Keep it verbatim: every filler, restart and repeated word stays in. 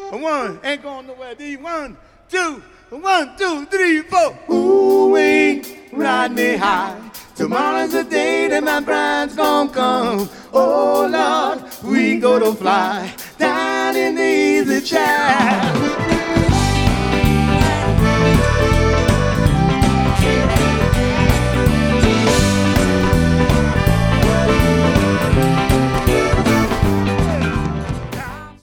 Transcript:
One, ain't going nowhere. D, one, two, one, two, three, four. Ooh, wing, ride me high. Tomorrow's the day that my bride's gonna come. Oh, Lord, we gonna fly down in the easy chair.